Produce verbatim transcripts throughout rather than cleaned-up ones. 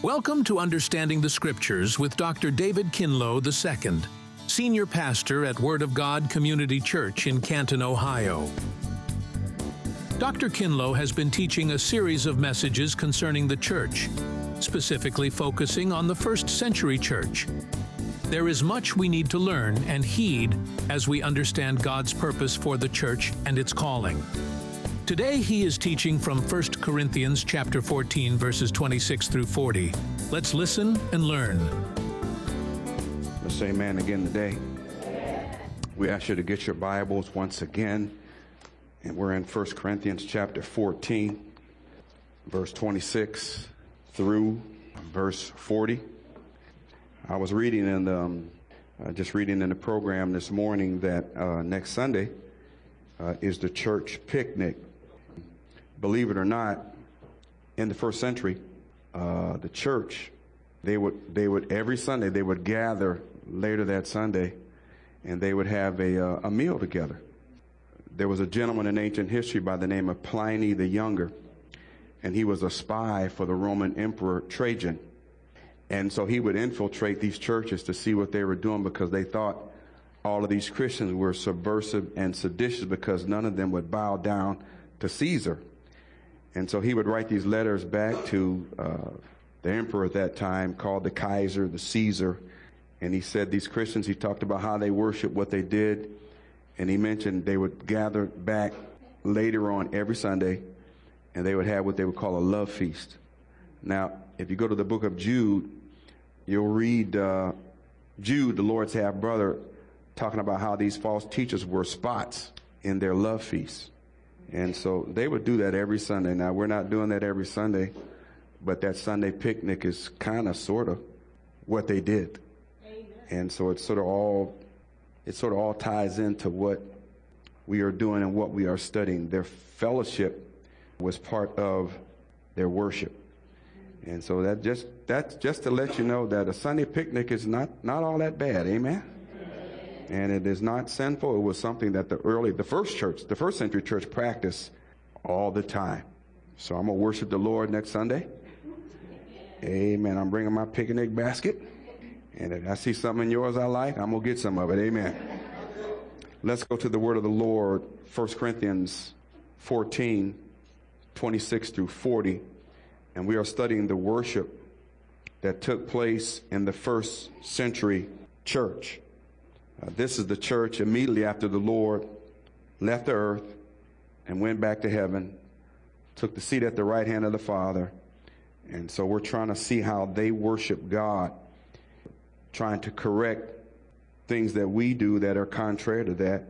Welcome to Understanding the Scriptures with Doctor David Kinlow the Second, Senior Pastor at Word of God Community Church in Canton, Ohio. Doctor Kinlow has been teaching a series of messages concerning the church, specifically focusing on the first century church. There is much we need to learn and heed as we understand God's purpose for the church and its calling. Today he is teaching from First Corinthians chapter fourteen, verses twenty-six through forty. Let's listen and learn. Let's say amen again today. We ask you to get your Bibles once again. And we're in First Corinthians chapter fourteen, verse twenty-six through verse forty. I was reading in the, um, uh, just reading in the program this morning that uh, next Sunday uh, is the church picnic. Believe it or not, in the first century, uh, the church, they would, they would, every Sunday, they would gather later that Sunday, and they would have a, uh, a meal together. There was a gentleman in ancient history by the name of Pliny the Younger, and he was a spy for the Roman Emperor Trajan. And so he would infiltrate these churches to see what they were doing, because they thought all of these Christians were subversive and seditious because none of them would bow down to Caesar. And so he would write these letters back to uh, the emperor at that time, called the Kaiser, the Caesar. And he said these Christians, he talked about how they worshiped, what they did. And he mentioned they would gather back later on every Sunday, and they would have what they would call a love feast. Now, if you go to the book of Jude, you'll read uh, Jude, the Lord's half-brother, talking about how these false teachers were spots in their love feasts. And so they would do that every Sunday. Now, we're not doing that every Sunday, but that Sunday picnic is kind of, sort of, what they did. Amen. And so it's sort of all, it sort of all ties into what we are doing and what we are studying. Their fellowship was part of their worship. And so that just that's just to let you know that a Sunday picnic is not, not all that bad. Amen? And it is not sinful. It was something that the early, the first church, the first century church practiced all the time. So I'm going to worship the Lord next Sunday. Amen. I'm bringing my picnic basket. And if I see something in yours I like, I'm going to get some of it. Amen. Let's go to the word of the Lord, First Corinthians fourteen, twenty-six through forty. And we are studying the worship that took place in the first century church. Uh, this is the church immediately after the Lord left the earth and went back to heaven, took the seat at the right hand of the Father. And so we're trying to see how they worship God, trying to correct things that we do that are contrary to that.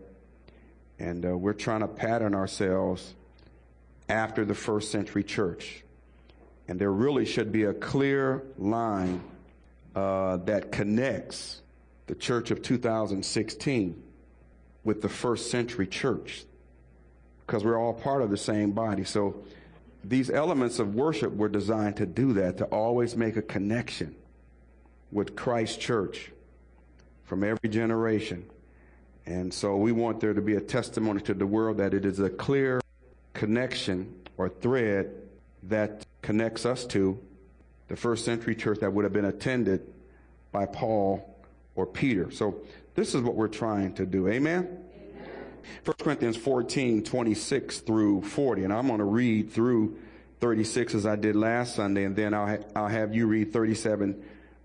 And uh, we're trying to pattern ourselves after the first century church. And there really should be a clear line uh, that connects the church of two thousand sixteen with the first century church, because we're all part of the same body. So these elements of worship were designed to do that, to always make a connection with Christ's church from every generation. And so we want there to be a testimony to the world that it is a clear connection or thread that connects us to the first century church that would have been attended by Paul or Peter. So this is what we're trying to do. Amen? Amen. First Corinthians fourteen, twenty-six through forty. And I'm going to read through thirty-six as I did last Sunday, and then I'll, ha- I'll have you read thirty-seven,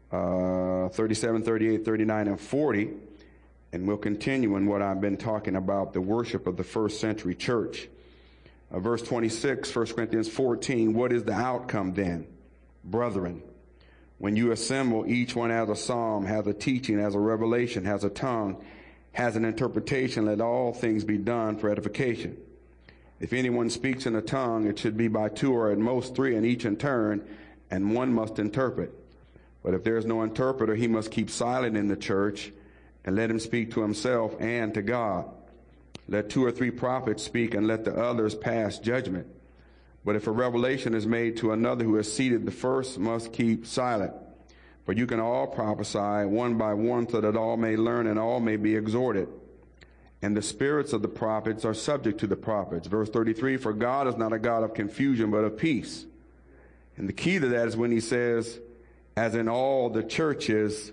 uh, thirty-seven, thirty-eight, thirty-nine, and forty. And we'll continue in what I've been talking about, the worship of the first century church. Uh, verse twenty-six, First Corinthians fourteen, what is the outcome then, brethren? When you assemble, each one has a psalm, has a teaching, has a revelation, has a tongue, has an interpretation. Let all things be done for edification. If anyone speaks in a tongue, it should be by two or at most three, and each in turn, and one must interpret. But if there is no interpreter, he must keep silent in the church, and let him speak to himself and to God. Let two or three prophets speak, and let the others pass judgment. But if a revelation is made to another who is seated, the first must keep silent. For you can all prophesy one by one, so that all may learn and all may be exhorted. And the spirits of the prophets are subject to the prophets. Verse thirty-three, for God is not a God of confusion, but of peace. And the key to that is when he says, as in all the churches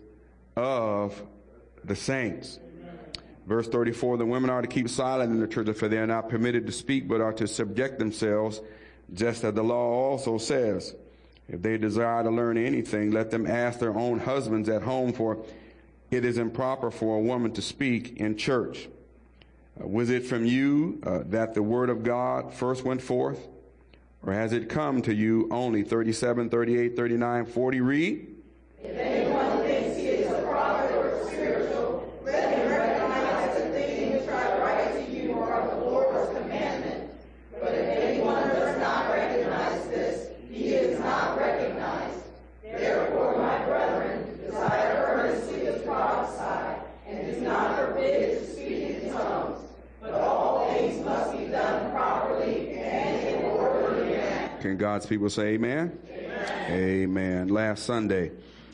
of the saints. Verse thirty-four, the women are to keep silent in the churches, for they are not permitted to speak, but are to subject themselves, just as the law also says. If they desire to learn anything, let them ask their own husbands at home, for it is improper for a woman to speak in church. Uh, was it from you uh, that the word of God first went forth? Or has it come to you only? thirty-seven, thirty-eight, thirty-nine, forty, read. If anyone thinks he is a prophet or spiritual, let him recognize the thing which I write to you are the Lord's commandment. But if anyone does not recognize this, he is not recognized. Therefore, my brethren, desire earnestly to prophesy, and do not forbid to speak in tongues. But all things must be done properly and in orderly manner. Can God's people say amen? Amen? Amen. Last Sunday,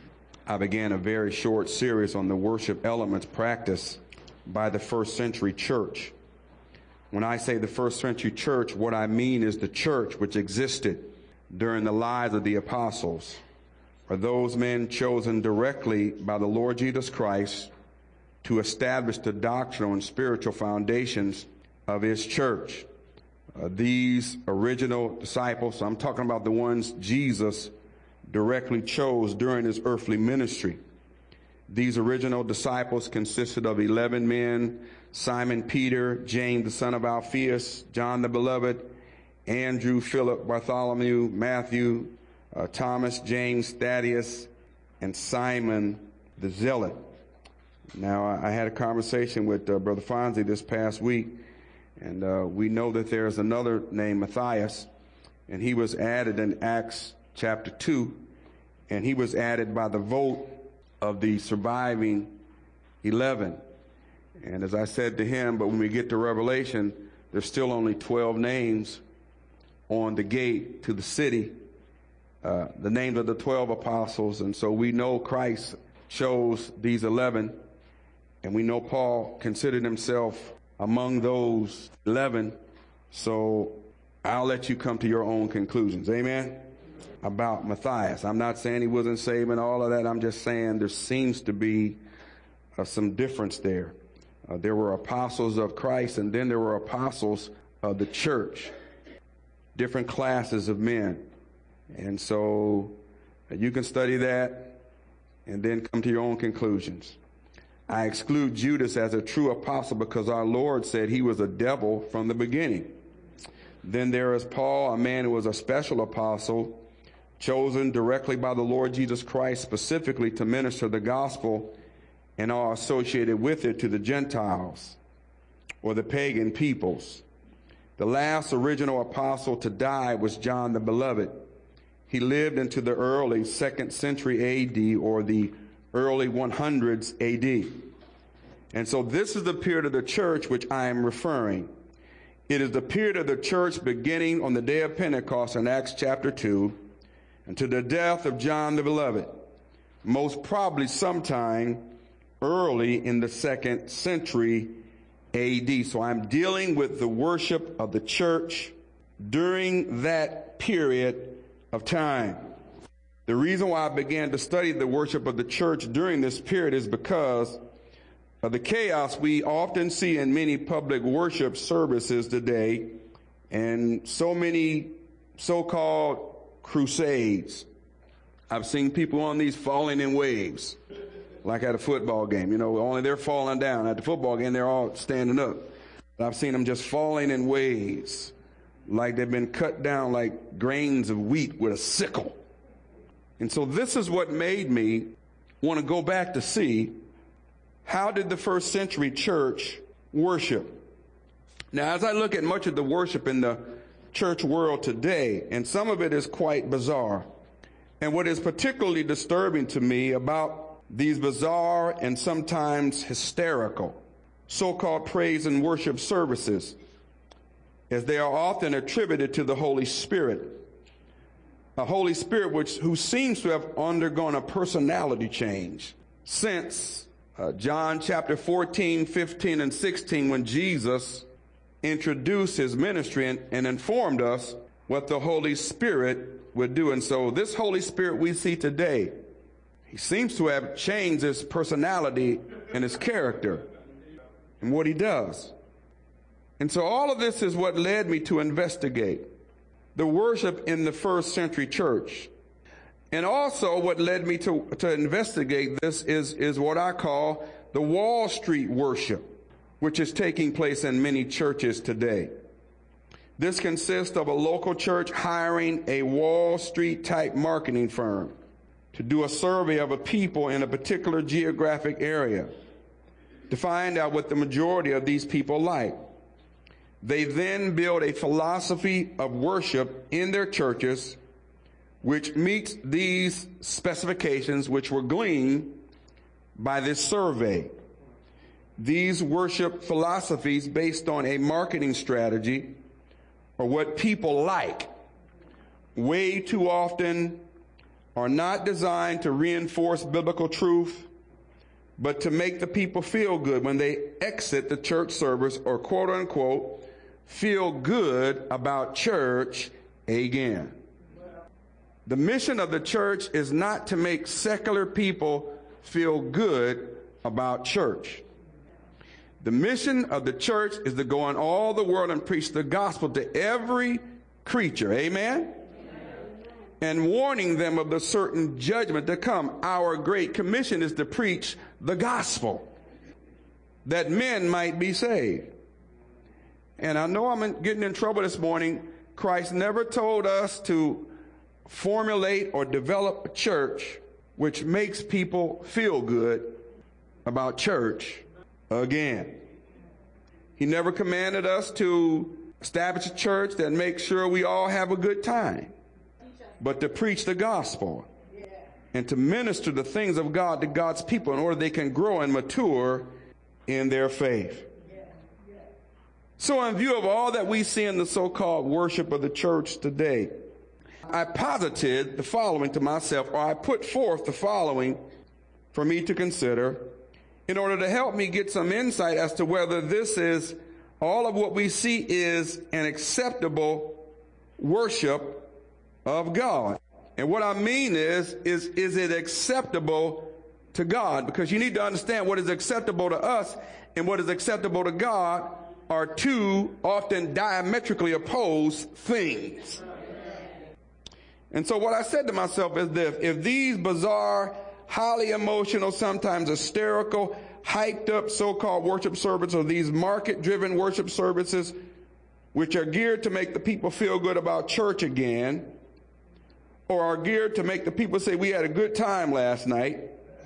I began a very short series on the worship elements practiced by the first century church. When I say the first century church, what I mean is the church which existed during the lives of the apostles, or those men chosen directly by the Lord Jesus Christ to establish the doctrinal and spiritual foundations of his church. Uh, these original disciples, I'm talking about the ones Jesus directly chose during his earthly ministry. These original disciples consisted of eleven men: Simon Peter, James the son of Alphaeus, John the Beloved, Andrew, Philip, Bartholomew, Matthew, uh, Thomas, James, Thaddeus, and Simon the Zealot. Now, I had a conversation with uh, Brother Fonzie this past week, and uh, we know that there's another named Matthias, and he was added in Acts chapter two, and he was added by the vote of the surviving eleven. And as I said to him, but when we get to Revelation, there's still only twelve names on the gate to the city, uh, the names of the twelve apostles. And so we know Christ chose these eleven, and we know Paul considered himself among those eleven. So I'll let you come to your own conclusions. Amen? About Matthias. I'm not saying he wasn't saved and all of that. I'm just saying there seems to be uh, some difference there. Uh, there were apostles of Christ, and then there were apostles of the church. Different classes of men. And so uh, you can study that and then come to your own conclusions. I exclude Judas as a true apostle because our Lord said he was a devil from the beginning. Then there is Paul, a man who was a special apostle, chosen directly by the Lord Jesus Christ specifically to minister the gospel and are associated with it to the Gentiles or the pagan peoples. The last original apostle to die was John the Beloved. He lived into the early second century A D or the early one hundreds A D. And so this is the period of the church which I am referring. It is the period of the church beginning on the day of Pentecost in Acts chapter two and to the death of John the Beloved, most probably sometime early in the second century A D. So I'm dealing with the worship of the church during that period of time. The reason why I began to study the worship of the church during this period is because of the chaos we often see in many public worship services today and so many so-called crusades. I've seen people on these falling in waves, like at a football game. You know, only they're falling down. At the football game, they're all standing up. But I've seen them just falling in waves, like they've been cut down like grains of wheat with a sickle. And so this is what made me want to go back to see, how did the first century church worship? Now, as I look at much of the worship in the church world today, and some of it is quite bizarre, and what is particularly disturbing to me about these bizarre and sometimes hysterical so-called praise and worship services is they are often attributed to the Holy Spirit, a Holy Spirit which who seems to have undergone a personality change since uh, John chapter fourteen, fifteen, and sixteen, when Jesus introduced his ministry and, and informed us what the Holy Spirit would do. And so this Holy Spirit we see today He seems to have changed his personality and his character and what he does. And so all of this is what led me to investigate the worship in the first century church. And also what led me to, to investigate this is, is what I call the Wall Street worship, which is taking place in many churches today. This consists of a local church hiring a Wall Street type marketing firm to do a survey of a people in a particular geographic area to find out what the majority of these people like. They then build a philosophy of worship in their churches which meets these specifications which were gleaned by this survey. These worship philosophies based on a marketing strategy or what people like way too often are not designed to reinforce biblical truth, but to make the people feel good when they exit the church service or quote unquote feel good about church again. The mission of the church is not to make secular people feel good about church. The mission of the church is to go in all the world and preach the gospel to every creature. Amen? And warning them of the certain judgment to come. Our great commission is to preach the gospel that men might be saved. And I know I'm getting in trouble this morning. Christ never told us to formulate or develop a church which makes people feel good about church again. He never commanded us to establish a church that makes sure we all have a good time, but to preach the gospel and to minister the things of God to God's people in order they can grow and mature in their faith. So in view of all that we see in the so-called worship of the church today, I posited the following to myself, or I put forth the following for me to consider in order to help me get some insight as to whether this is, all of what we see is an acceptable worship of God. And what I mean is, is, is it acceptable to God? Because you need to understand what is acceptable to us and what is acceptable to God are two often diametrically opposed things. And so what I said to myself is this: if these bizarre, highly emotional, sometimes hysterical, hyped up so-called worship services, or these market-driven worship services, which are geared to make the people feel good about church again, or are geared to make the people say, we had a good time last night,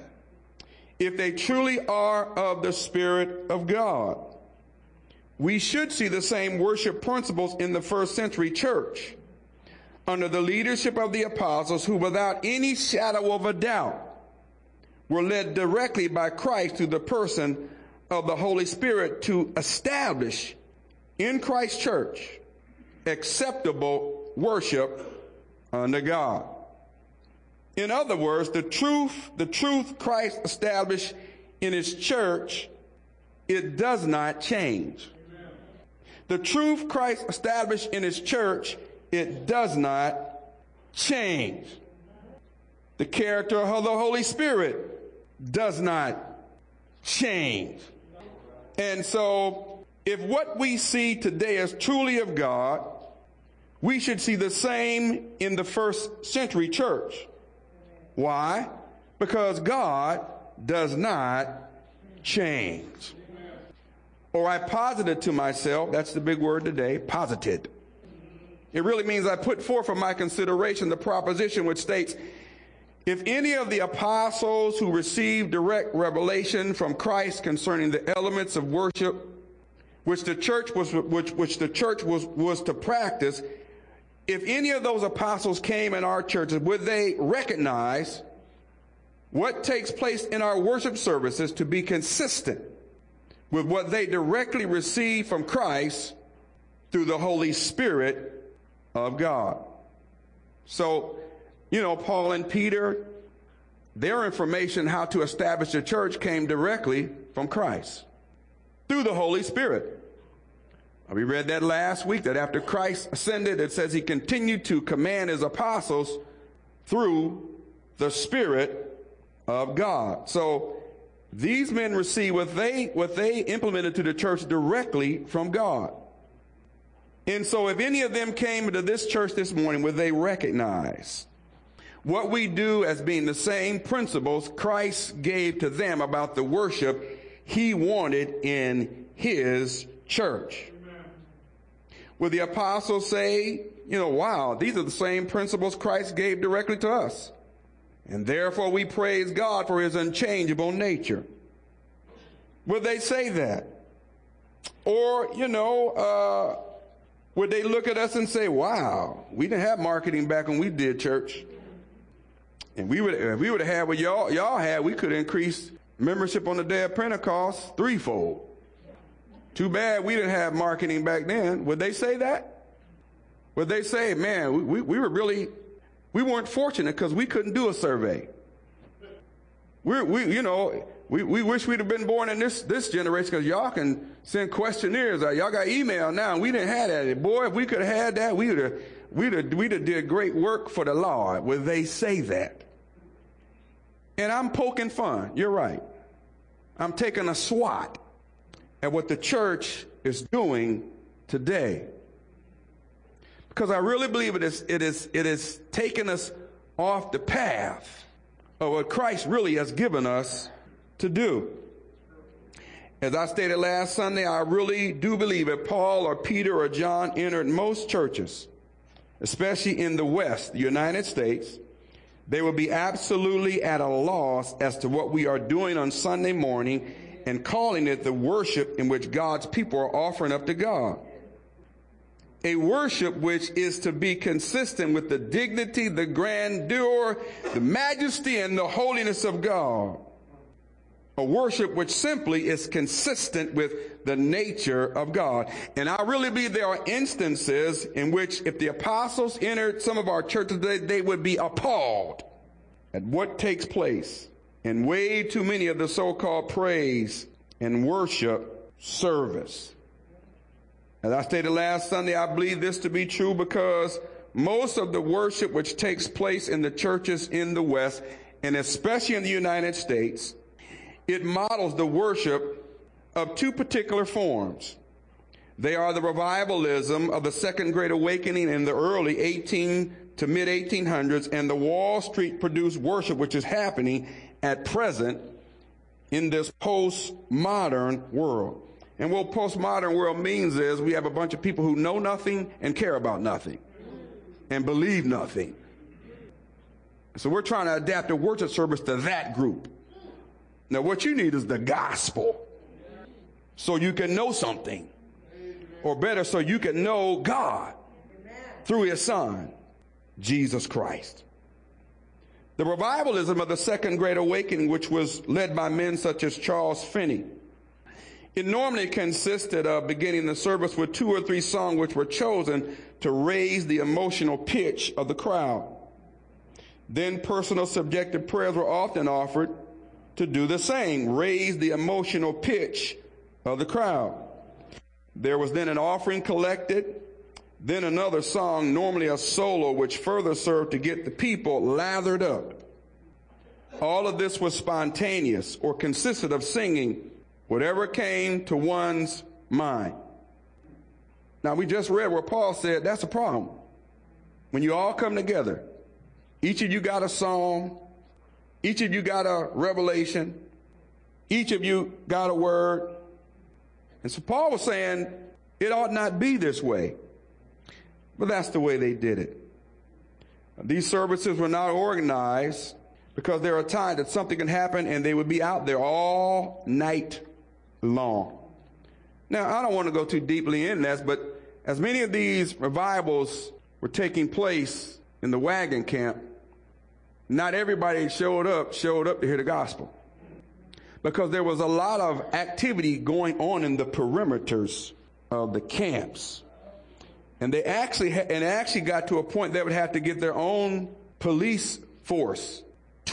if they truly are of the Spirit of God, we should see the same worship principles in the first century church under the leadership of the apostles, who without any shadow of a doubt were led directly by Christ through the person of the Holy Spirit to establish in Christ's church acceptable worship unto God. In other words, the truth, the truth Christ established in his church, it does not change. The truth Christ established in his church, it does not change. The character of the Holy Spirit does not change. And so, if what we see today is truly of God, we should see the same in the first century church. Why? Because God does not change. Or I posited to myself, that's the big word today, posited. It really means I put forth for my consideration the proposition which states, if any of the apostles who received direct revelation from Christ concerning the elements of worship which the church was which which the church was was to practice, if any of those apostles came in our churches, would they recognize what takes place in our worship services to be consistent with what they directly receive from Christ through the Holy Spirit of God? So, you know, Paul and Peter, their information how to establish a church came directly from Christ through the Holy Spirit. We read that last week, that after Christ ascended, it says he continued to command his apostles through the Spirit of God. So these men received what they what they implemented to the church directly from God. And so if any of them came to this church this morning, would they recognize what we do as being the same principles Christ gave to them about the worship he wanted in his church? Amen. Would the apostles say, you know, wow, these are the same principles Christ gave directly to us, and therefore we praise God for his unchangeable nature? Would they say that? Or, you know, uh, would they look at us and say, wow, we didn't have marketing back when we did church, and we would, if we would have had what y'all, y'all had, we could increase membership on the day of Pentecost threefold. Too bad we didn't have marketing back then. Would they say that? Would they say, man, we, we, we were really, we weren't fortunate because we couldn't do a survey. We're, we, you know, we, we wish we'd have been born in this, this generation because y'all can send questionnaires out. Y'all got email now, and we didn't have that. Boy, if we could have had that, we would have, we'd have, we'd have did great work for the Lord. Would they say that? And I'm poking fun. You're right. I'm taking a swat at what the church is doing today, because I really believe it is, it is, it is taking us off the path of what Christ really has given us to do. As I stated last Sunday, I really do believe if Paul or Peter or John entered most churches, especially in the West, the United States, they will be absolutely at a loss as to what we are doing on Sunday morning and calling it the worship in which God's people are offering up to God. A worship which is to be consistent with the dignity, the grandeur, the majesty, and the holiness of God. A worship which simply is consistent with the nature of God. And I really believe there are instances in which if the apostles entered some of our churches today, they would be appalled at what takes place in way too many of the so-called praise and worship service. As I stated last Sunday, I believe this to be true because most of the worship which takes place in the churches in the West, and especially in the United States, it models the worship of two particular forms. They are the revivalism of the Second Great Awakening in the early eighteen to mid eighteen hundreds and the Wall Street produced worship which is happening at present in this postmodern world. And what postmodern world means is we have a bunch of people who know nothing and care about nothing and believe nothing. So we're trying to adapt a worship service to that group. Now, what you need is the gospel so you can know something, or better, so you can know God through his son, Jesus Christ. The revivalism of the Second Great Awakening, which was led by men such as Charles Finney, it normally consisted of beginning the service with two or three songs which were chosen to raise the emotional pitch of the crowd. Then personal subjective prayers were often offered to do the same, raise the emotional pitch of the crowd. There was then an offering collected, then another song, normally a solo, which further served to get the people lathered up. All of this was spontaneous or consisted of singing whatever came to one's mind. Now, we just read where Paul said that's a problem. When you all come together, each of you got a song, each of you got a revelation, each of you got a word. And so Paul was saying it ought not be this way. But that's the way they did it. These services were not organized because there are times that something can happen and they would be out there all night long. Now, I don't want to go too deeply in this, but as many of these revivals were taking place in the wagon camp, not everybody showed up, showed up to hear the gospel, because there was a lot of activity going on in the perimeters of the camps. And they actually, ha- and it actually got to a point they would have to get their own police force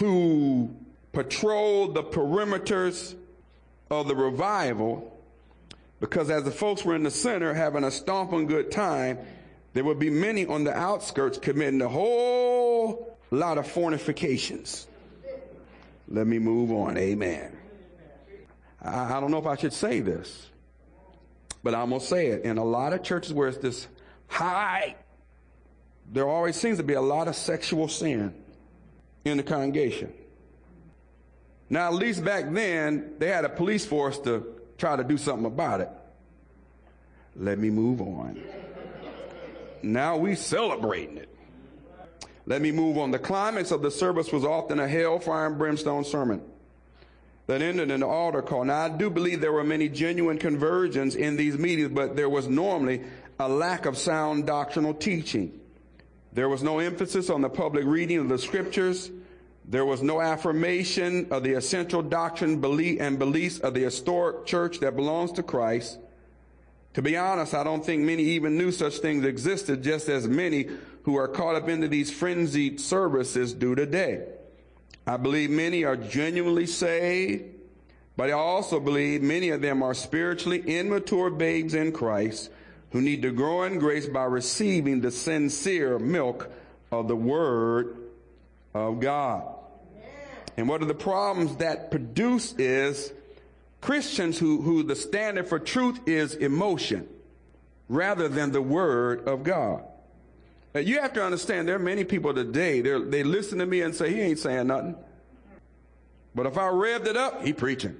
to patrol the perimeters of the revival, because as the folks were in the center having a stomping good time, there would be many on the outskirts committing a whole lot of fornications. Let me move on. Amen. I, I don't know if I should say this, but I'm going to say it. In a lot of churches where it's this high, there always seems to be a lot of sexual sin in the congregation. Now, at least back then, they had a police force to try to do something about it. Let me move on. Now we celebrating it. Let me move on. The climax of the service was often a hellfire and brimstone sermon that ended in the altar call. Now, I do believe there were many genuine conversions in these meetings, but there was normally a lack of sound doctrinal teaching. There was no emphasis on the public reading of the scriptures. There was no affirmation of the essential doctrine belief and beliefs of the historic church that belongs to Christ. To be honest, I don't think many even knew such things existed, just as many who are caught up into these frenzied services do today. I believe many are genuinely saved, but I also believe many of them are spiritually immature babes in Christ who need to grow in grace by receiving the sincere milk of the Word of God. And one of the problems that produce is Christians who, who the standard for truth is emotion rather than the Word of God. Now, you have to understand there are many people today, they listen to me and say, he ain't saying nothing. But if I revved it up, he preaching.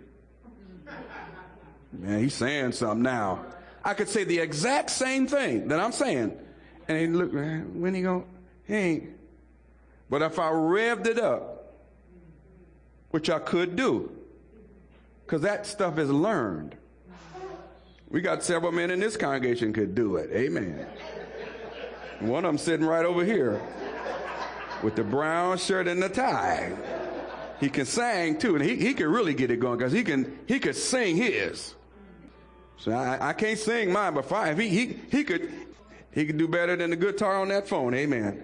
Man, he's saying something now. I could say the exact same thing that I'm saying. And he look, man, when he go, he ain't. But if I revved it up, which I could do, because that stuff is learned. We got several men in this congregation could do it. Amen. One of them sitting right over here with the brown shirt and the tie. He can sing too, and he, he can really get it going because he can he could sing his. So I, I can't sing mine, but fine. If he, he he could he could do better than the guitar on that phone. Amen.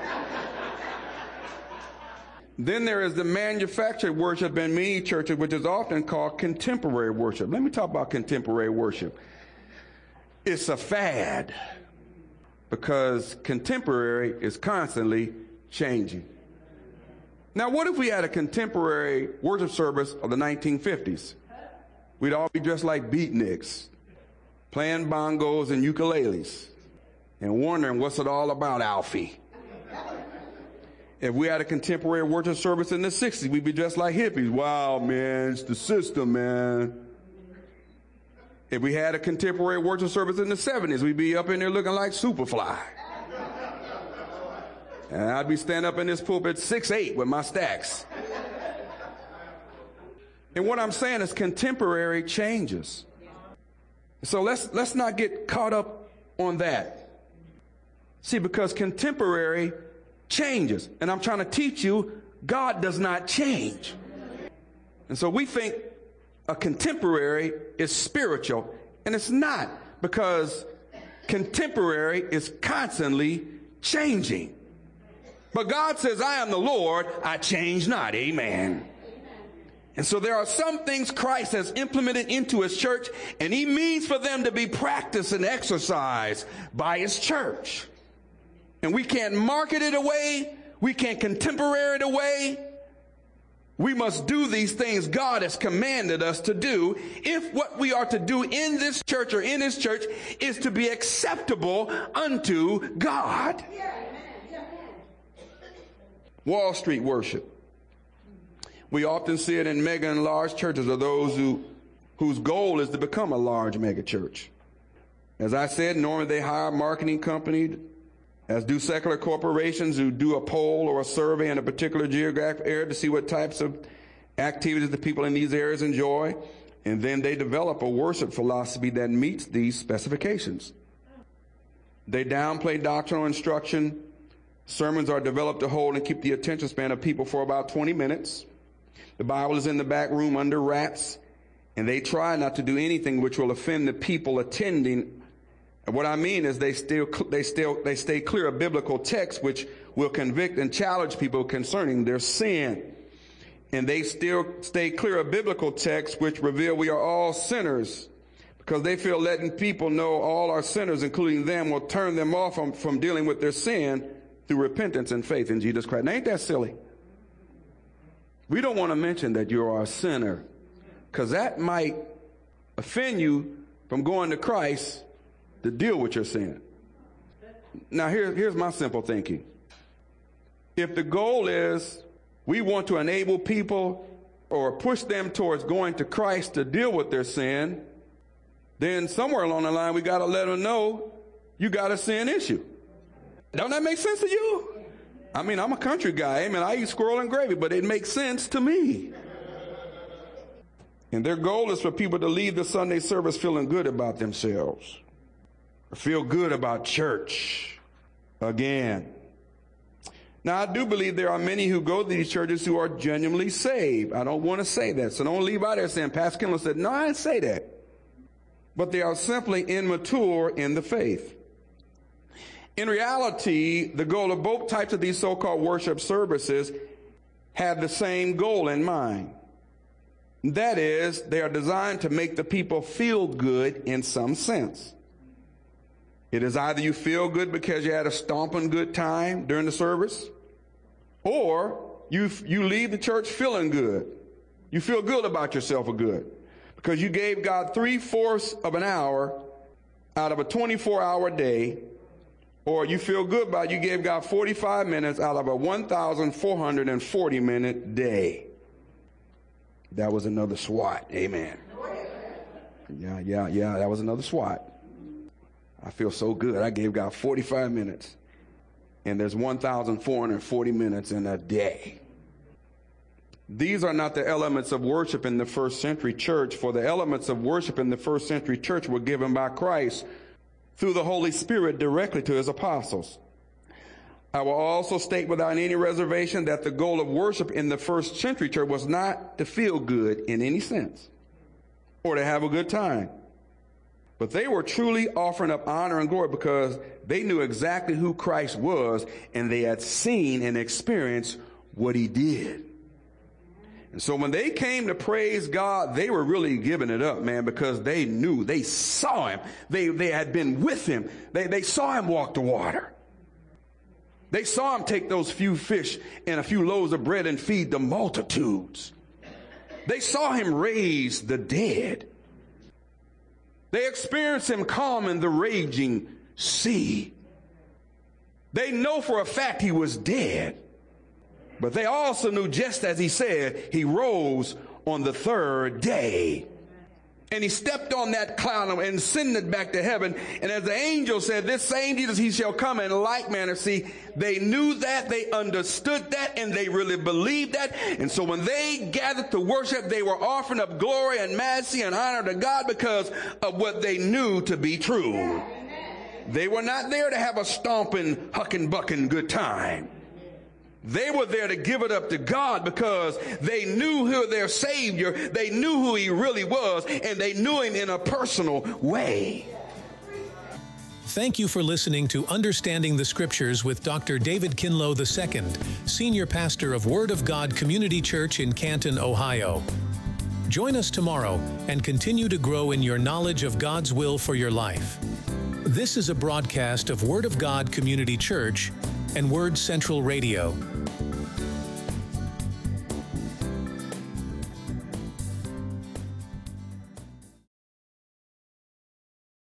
Then there is the manufactured worship in many churches, which is often called contemporary worship. Let me talk about contemporary worship. It's a fad because contemporary is constantly changing. Now, what if we had a contemporary worship service of the nineteen fifties? We'd all be dressed like beatniks, playing bongos and ukuleles, and wondering what's it all about, Alfie. If we had a contemporary worship service in the sixties, we'd be dressed like hippies. Wow, man, it's the system, man. If we had a contemporary worship service in the seventies, we'd be up in there looking like Superfly. And I'd be standing up in this pulpit six eight with my stacks. And what I'm saying is contemporary changes. So let's let's not get caught up on that. See, because contemporary changes. And I'm trying to teach you, God does not change. And so we think a contemporary is spiritual, and it's not, because contemporary is constantly changing. But God says, I am the Lord, I change not. Amen. And so there are some things Christ has implemented into his church, and he means for them to be practiced and exercised by his church. And we can't market it away. We can't contemporary it away. We must do these things God has commanded us to do if what we are to do in this church or in his church is to be acceptable unto God. Wall Street worship. We often see it in mega and large churches, or those who whose goal is to become a large mega church. As I said, normally they hire a marketing company, as do secular corporations who do a poll or a survey in a particular geographic area to see what types of activities the people in these areas enjoy, and then they develop a worship philosophy that meets these specifications. They downplay doctrinal instruction. Sermons are developed to hold and keep the attention span of people for about twenty minutes. The Bible is in the back room under wraps, and they try not to do anything which will offend the people attending. And what I mean is they still they still they stay clear of biblical texts which will convict and challenge people concerning their sin. And they still stay clear of biblical texts which reveal we are all sinners, because they feel letting people know all are sinners, including them, will turn them off from, from dealing with their sin through repentance and faith in Jesus Christ. Now, ain't that silly? We don't want to mention that you are a sinner, because that might offend you from going to Christ to deal with your sin. Now, here, here's my simple thinking. If the goal is we want to enable people or push them towards going to Christ to deal with their sin, then somewhere along the line we got to let them know you got a sin issue. Don't that make sense to you? I mean, I'm a country guy. I mean, I eat squirrel and gravy, but it makes sense to me. And their goal is for people to leave the Sunday service feeling good about themselves, or feel good about church again. Now, I do believe there are many who go to these churches who are genuinely saved. I don't want to say that. So don't leave out there saying, Pastor Kinlow said, no, I didn't say that. But they are simply immature in the faith. In reality, the goal of both types of these so-called worship services have the same goal in mind. That is, they are designed to make the people feel good in some sense. It is either you feel good because you had a stomping good time during the service, or you, you leave the church feeling good. You feel good about yourself or good because you gave God three-fourths of an hour out of a twenty-four hour day, or you feel good about you gave God forty-five minutes out of a one thousand four hundred forty minute day. That was another SWAT. Amen. Yeah, yeah, yeah. That was another SWAT. I feel so good. I gave God forty-five minutes. And there's one thousand four hundred forty minutes in a day. These are not the elements of worship in the first century church, for the elements of worship in the first century church were given by Christ through the Holy Spirit directly to his apostles. I will also state without any reservation that the goal of worship in the first century church was not to feel good in any sense or to have a good time. But they were truly offering up honor and glory because they knew exactly who Christ was and they had seen and experienced what he did. And so when they came to praise God, they were really giving it up, man, because they knew, they saw him. They, they had been with him. They, they saw him walk the water. They saw him take those few fish and a few loaves of bread and feed the multitudes. They saw him raise the dead. They experienced him calming the raging sea. They know for a fact he was dead. But they also knew, just as he said, he rose on the third day. And he stepped on that cloud and ascended back to heaven. And as the angel said, this same Jesus, he shall come in like manner. See, they knew that, they understood that, and they really believed that. And so when they gathered to worship, they were offering up glory and majesty and honor to God because of what they knew to be true. They were not there to have a stomping, hucking, bucking good time. They were there to give it up to God because they knew who their Savior, they knew who he really was, and they knew him in a personal way. Thank you for listening to Understanding the Scriptures with Doctor David Kinlow the Second, Senior Pastor of Word of God Community Church in Canton, Ohio. Join us tomorrow and continue to grow in your knowledge of God's will for your life. This is a broadcast of Word of God Community Church and Word Central Radio.